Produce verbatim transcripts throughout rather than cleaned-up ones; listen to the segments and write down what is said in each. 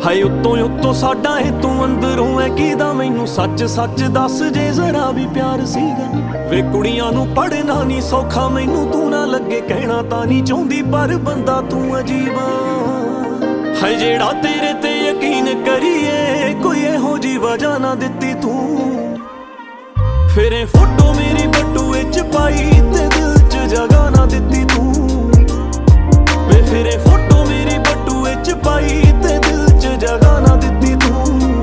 ਹਾਏ ਉੱਤੋਂ ਉੱਤੋਂ ਸਾਡਾ ਏ ਤੂੰ ਅੰਦਰੋਂ ਐ ਕਿਦਾ ਮੈਨੂੰ ਸੱਚ ਸੱਚ ਦੱਸ ਜੇ ਜ਼ਰਾ ਵੀ ਪਿਆਰ ਸੀਗਾ ਵੇ ਕੁੜੀਆਂ ਨੂੰ ਪੜਨਾ ਨਹੀਂ ਸੌਖਾ ਮੈਨੂੰ ਤੂੰ ਨਾ ਲੱਗੇ ਕਹਿਣਾ ਤਾਂ ਨਹੀਂ ਚਾਹੁੰਦੀ ਪਰ ਬੰਦਾ ਤੂੰ ਅਜੀਬ ਹਾਏ ਜਿਹੜਾ ਤੇਰੇ ਤੇ ਯਕੀਨ ਕਰੀਏ ਕੋਈ ਇਹੋ ਜੀ ਵਜ੍ਹਾ ਨਾ ਦਿੱਤੀ ਤੂੰ ਫਿਰ ਇਹ ਫੋਟੋ ਮੇਰੀ ਬਟੂਏ ਚ ਪਾਈ ਤੇ ਦਿਲ ਚ ਜਗ੍ਹਾ ਨਾ ਦਿੱਤੀ ਤੂੰ ਵੇ ਫਿਰ ਇਹ ਫੋਟੋ ਮੇਰੀ ਬਟੂਏ ਚ ਪਾਈ ਤੇ ਦਿਲ ਚ ਜਗ੍ਹਾ ਨਾ ਦਿੱਤੀ ਤੂੰ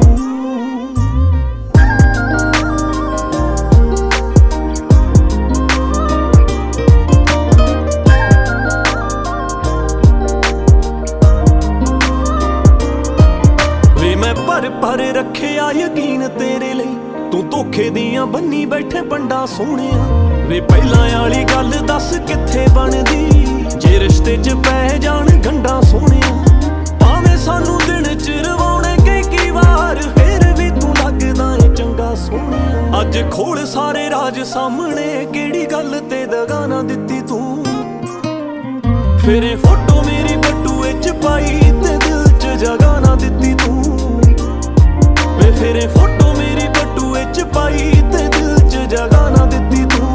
ਵੇ ਮੈਂ ਭਰ ਭਰ ਰੱਖਿਆ ਯਕੀਨ ਤੇਰੇ ਲਈ ਤੂੰ ਧੋਖੇ ਦੀਆਂ ਬੰਨੀ ਬੈਠੇ ਪੰਡਾ ਸੋਹਣਿਆ ਵੇ ਪਹਿਲਾਂ ਵਾਲੀ ਗੱਲ ਦੱਸ ਕਿੱਥੇ ਬਣਦੀ ਜੇ ਰਿਸ਼ਤੇ 'ਚ ਪੈ ਜਾਣ ਗੰਢਾਂ ਸੋਹਣਿਆ ਭਾਵੇਂ ਸਾਨੂੰ ਦਿਨ 'ਚ ਰਵਾਉਣੇ ਕਈ ਕਈ ਵਾਰ ਫੇਰ ਵੀ ਤੂੰ ਲੱਗਦਾ ਏ ਚੰਗਾ ਸੋਹਣਿਆ ਅੱਜ ਖੋਲ ਸਾਰੇ ਰਾਜ ਸਾਹਮਣੇ ਕਿਹੜੀ ਗੱਲ ਤੇ ਦਗਾ ਨਾ ਦਿੱਤੀ ਤੂੰ ਫਿਰ ਇਹ ਫੋਟੋ ਮੇਰੀ ਬਟੂਏ 'ਚ ਪਾਈ ਤੇ ਦਿਲ 'ਚ ਜਗ੍ਹਾ ਨਾ ਦਿੱਤੀ ਤੂੰ ਵੇ ਫਿਰ ਇਹ ਫੋਟੋ ਮੇਰੀ ਬਟੂਏ 'ਚ ਪਾਈ ਤੇ ਦਿਲ 'ਚ ਜਗ੍ਹਾ ਨਾ ਦਿੱਤੀ ਤੂੰ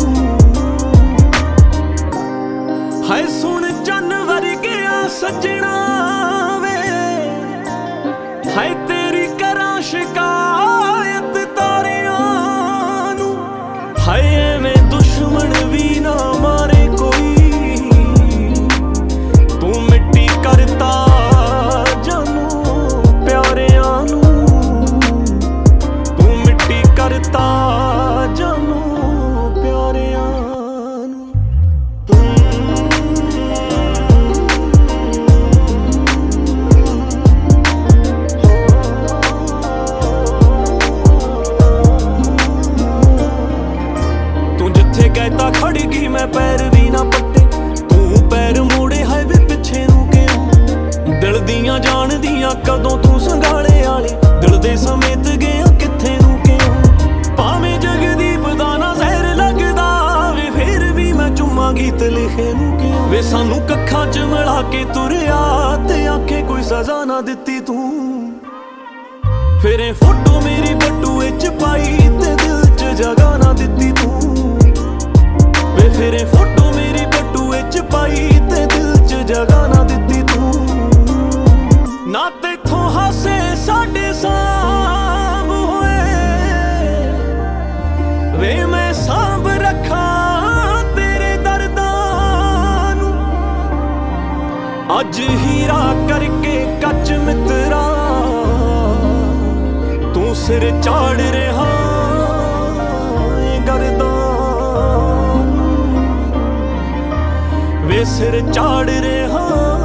ਹਾਏ ਸੁਣ ਚੰਨ ਵਰਗਿਆ ਸੱਜਣਾ ਵੇ ਹਾਏ ਤੇਰੀ ਕਰਾਂ ਸ਼ਿਕਾਇਤ ਤਾਰਿਆਂ ਨੂੰ ਹਾਏ ਐਵੇਂ ਦੁਸ਼ਮਣ ਵੀ ਨਾ ਮਾਰੇ ਕੋਈ ਤੂੰ ਮਿੱਟੀ ਕਰਤਾ ਜਾਨੂੰ ਪਿਆਰਿਆਂ ਨੂੰ ਤੂੰ ਮਿੱਟੀ ਕਰਤਾ ਜਾਨੂੰ ਪਿਆਰਿਆਂ ਨੂੰ ਤੂੰ ਜਿੱਥੇ ਕਹਿਤਾ ਖੜ ਗਈ ਮੈਂ ਪੈਰ ਵੀ ਨਾ ਪੱਟੇ ਤੂੰ ਪੈਰ ਮੋੜੇ ਹਾਏ ਵੇ ਪਿੱਛੇ ਨੂੰ ਕਿਉਂ ਦਿਲ ਦੀਆਂ ਜਾਣਦੀਆਂ ਕਦੋਂ ਤੂੰ ਸੰਗਾਲੇ ਵਾਲੇ ਦਿਲ ਦੇ ਸਮੇਤ ਗਿਆ ਕਿੱਥੇ ਨੂੰ ਕਿਉਂ ਭਾਵੇਂ ਜਗਦੀਪ ਦਾ ਨਾ ਜ਼ਹਿਰ ਲੱਗਦਾ ਵੇ ਫੇਰ ਵੀ ਮੈਂ ਚੁੰਮਾ ਗੀਤ ਲਿਖੇ ਨੂੰ ਕਿਉਂ ਵੇ ਸਾਨੂੰ ਕੱਖਾਂ 'ਚ ਮਿਲਾ ਕੇ ਤੁਰਿਆ ਤੇ ਆਖੇ ਕੋਈ ਸਜ਼ਾ ਨਾ ਦਿੱਤੀ ਤੂੰ ਫਿਰ ਇਹ ਫੋਟੋ ਮੇਰੀ ਬਟੂਏ 'ਚ ਪਾਈ ਤੇ ਦਿਲ 'ਚ ਜਗ੍ਹਾ ਨਾ ਦਿੱਤੀ ਤੂੰ ਵੇ ਫਿਰ ਇਹ ਫੋਟੋ ਮੇਰੀ ਬਟੂਏ 'ਚ ਪਾਈ ਤੇ ਦਿਲ 'ਚ ਜਗ੍ਹਾ ਨਾ ਦਿੱਤੀ ਤੂੰ ਨਾ ਤੇਥੋਂ ਹਾਸੇ ਸਾਡੇ ਸਾਂਭ ਹੋਏ ਵੇ ਮੈਂ ਸਾਂਭ ਰੱਖਾਂ ਤੇਰੇ ਦਰਦਾਂ ਨੂੰ ਅੱਜ ਹੀਰਾ ਕਰਕੇ ਕੱਚ ਮਿੱਤਰਾ ਤੂੰ ਸਿਰ ਚਾੜ ਰਿਹਾ ਏ ਗਰਦਾਂ ਵੇ ਸਿਰ ਚਾੜ ਰਿਹਾ